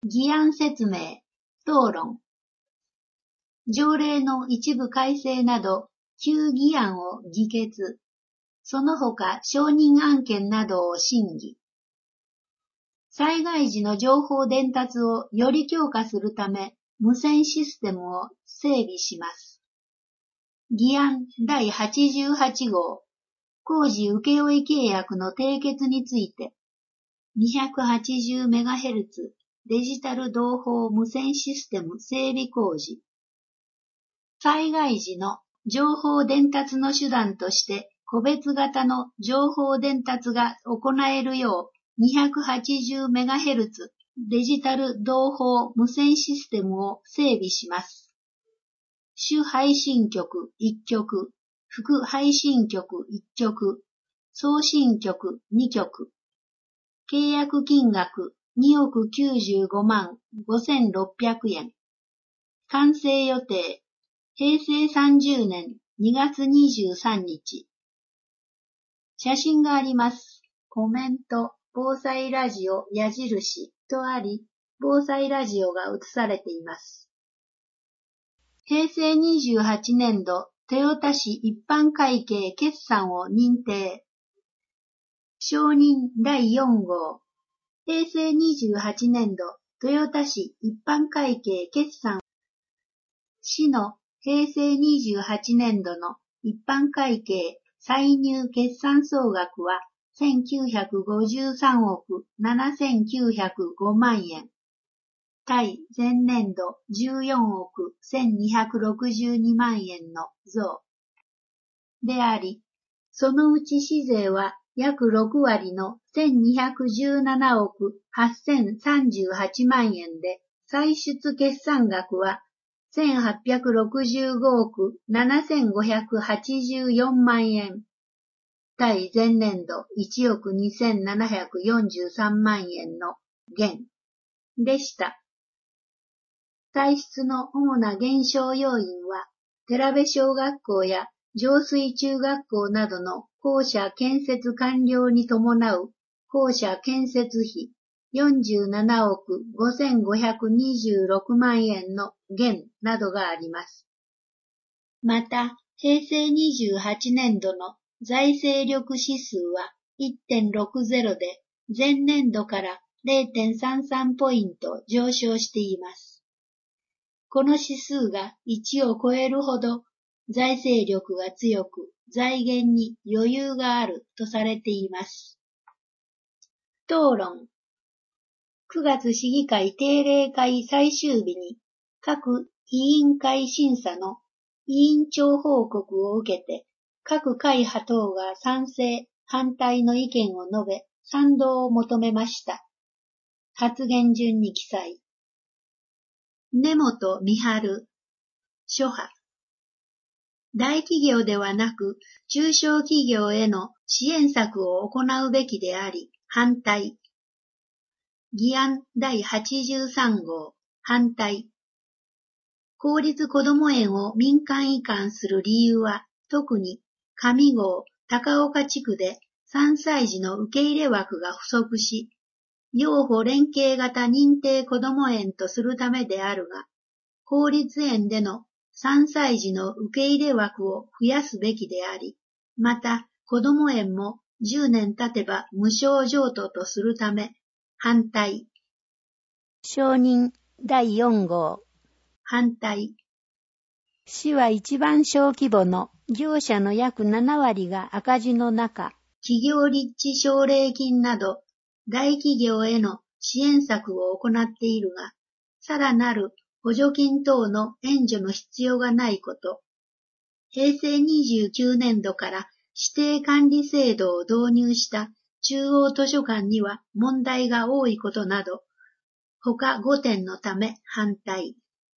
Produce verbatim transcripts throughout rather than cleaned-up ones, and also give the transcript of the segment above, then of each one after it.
議案説明、討論。条例の一部改正など、旧議案を議決。その他、承認案件などを審議。災害時の情報伝達をより強化するため、無線システムを整備します。議案だいはちじゅうはち号、工事請負契約の締結について、にひゃくはちじゅうメガヘルツ デジタル同胞無線システム整備工事。災害時の情報伝達の手段として、個別型の情報伝達が行えるよう、にひゃくはちじゅうメガヘルツ デジタル同胞無線システムを整備します。主配信局いっ局、副配信局いっ局、送信局に局。契約金額におくきゅうじゅうごまんごせんろっぴゃくえん。完成予定、へいせいさんじゅうねんにがつにじゅうさんにち。写真があります。コメント、防災ラジオ矢印とあり、防災ラジオが映されています。へいせいにじゅうはちねんど、豊田市一般会計決算を認定。承認だいよん号。へいせいにじゅうはちねんど、豊田市一般会計決算。市のへいせいにじゅうはちねんどの一般会計歳入決算総額はせんきゅうひゃくごじゅうさんおくななせんきゅうひゃくごまんえん。対前年度じゅうよんおくせんにひゃくろくじゅうにまんえんの増であり、そのうち市税は約ろくわりのせんにひゃくじゅうななおくはっせんさんじゅうはちまんえんで、歳出決算額はせんはっぴゃくろくじゅうごおくななせんごひゃくはちじゅうよんまんえん。対前年度いちおくにせんななひゃくよんじゅうさんまんえんの減でした。歳出の主な減少要因は、寺部小学校や上水中学校などの校舎建設完了に伴う校舎建設費よんじゅうななおくごせんごひゃくにじゅうろくまんえんの減などがあります。また、へいせいにじゅうはちねんどの財政力指数は いってんろくゼロ で前年度から れいてんさんさん ポイント上昇しています。この指数がいちを超えるほど財政力が強く財源に余裕があるとされています。討論。くがつ市議会定例会最終日に各委員会審査の委員長報告を受けて各会派等が賛成、反対の意見を述べ賛同を求めました。発言順に記載。根本美春、諸派。大企業ではなく、中小企業への支援策を行うべきであり、反対。議案だいはちじゅうさん号、反対。公立こども園を民間移管する理由は、特に上郷、高岡地区でさんさい児の受け入れ枠が不足し、幼保連携型認定こども園とするためであるが、公立園でのさんさい児の受け入れ枠を増やすべきであり、また、こども園もじゅうねん経てば無償譲渡とするため、反対。承認だいよん号。反対。市は一番小規模の業者の約ななわりが赤字の中、企業立地奨励金など大企業への支援策を行っているが、さらなる補助金等の援助の必要がないこと、へいせいにじゅうきゅうねんどから指定管理制度を導入した中央図書館には問題が多いことなど、他ごてんのため反対。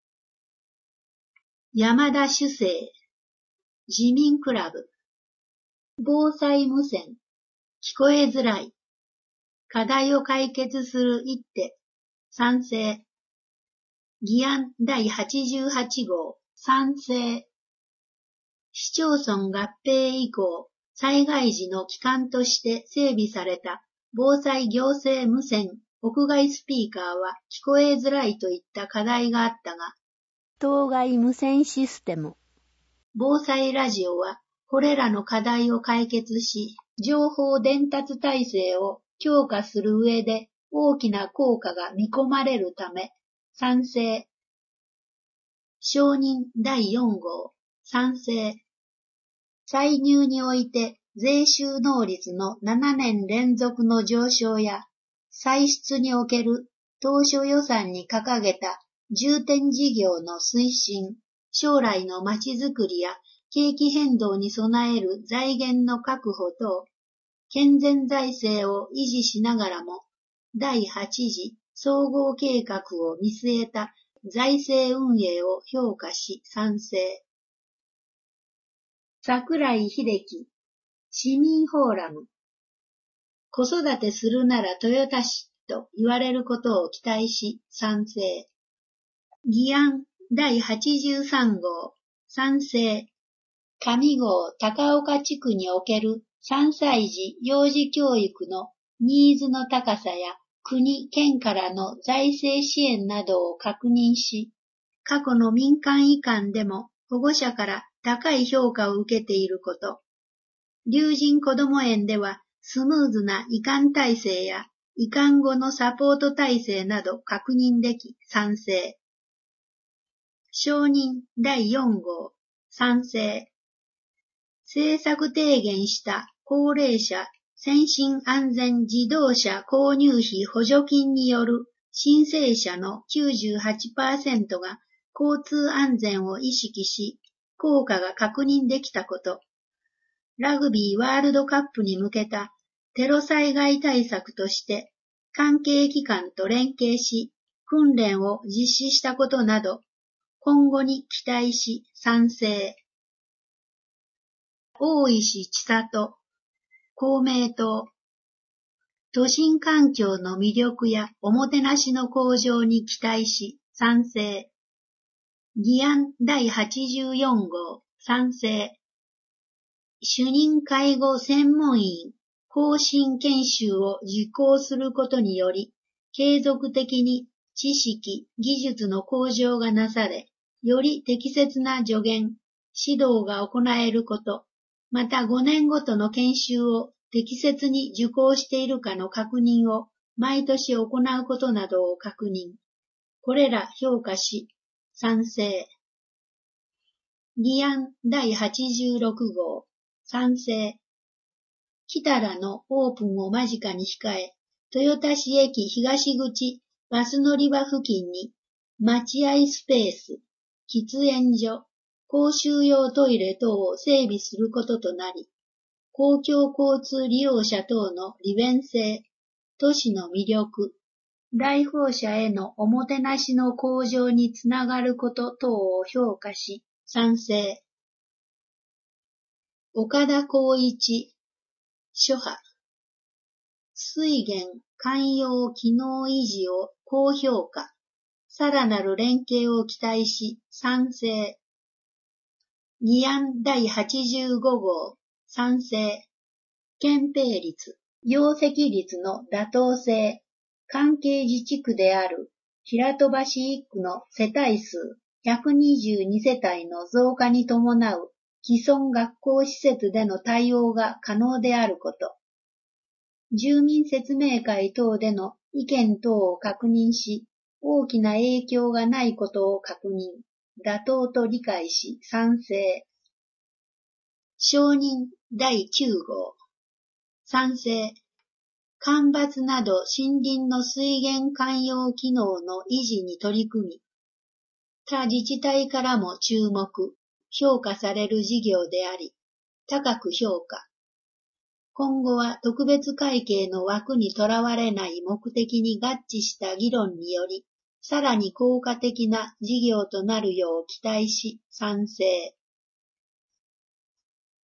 山田主生、自民クラブ。防災無線、聞こえづらい。課題を解決する一手、賛成。議案だいはちじゅうはち号、賛成。市町村合併以降、災害時の基幹として整備された防災行政無線屋外スピーカーは聞こえづらいといった課題があったが、 当該無線システム、 防災ラジオはこれらの課題を解決し、情報伝達体制を強化する上で大きな効果が見込まれるため、賛成。承認だいよん号、賛成。歳入において税収納率のななねん連続の上昇や、歳出における当初予算に掲げた重点事業の推進、将来のまちづくりや景気変動に備える財源の確保等、健全財政を維持しながらも、だいはち次総合計画を見据えた財政運営を評価し賛成。櫻井秀樹、市民フォーラム。子育てするなら豊田市と言われることを期待し賛成。議案だいはちじゅうさん号、賛成。上郷高岡地区におけるさんさい児幼児教育のニーズの高さや国・県からの財政支援などを確認し、過去の民間移管でも保護者から高い評価を受けていること、龍神こども園ではスムーズな移管体制や移管後のサポート体制など確認でき賛成。承認だいよん号、賛成。政策提言した高齢者先進安全自動車購入費補助金による申請者の きゅうじゅうはちパーセント が交通安全を意識し、効果が確認できたこと、ラグビーワールドカップに向けたテロ災害対策として関係機関と連携し、訓練を実施したことなど、今後に期待し賛成。大石千里、公明党。都心環境の魅力やおもてなしの向上に期待し賛成。議案だいはちじゅうよん号、賛成。主任介護専門員更新研修を受講することにより、継続的に知識・技術の向上がなされ、より適切な助言、指導が行えること、またごねんごとの研修を適切に受講しているかの確認を毎年行うことなどを確認。これら評価し、賛成。議案だいはちじゅうろく号、賛成。北良のオープンを間近に控え、豊田市駅東口バス乗り場付近に待合スペース、喫煙所、公衆用トイレ等を整備することとなり、公共交通利用者等の利便性、都市の魅力、来訪者へのおもてなしの向上につながること等を評価し、賛成。岡田光一、諸派。水源寛容機能維持を高評価。さらなる連携を期待し、賛成。議案だいはちじゅうご号、賛成。憲兵率、容積率の妥当性。関係自治区である平戸橋一区の世帯数ひゃくにじゅうに世帯の増加に伴う既存学校施設での対応が可能であること。住民説明会等での意見等を確認し、大きな影響がないことを確認、妥当と理解し賛成。承認だいきゅう号。賛成。干ばつなど森林の水源寛容機能の維持に取り組み、他自治体からも注目、評価される事業であり、高く評価。今後は特別会計の枠にとらわれない目的に合致した議論により、さらに効果的な事業となるよう期待し賛成。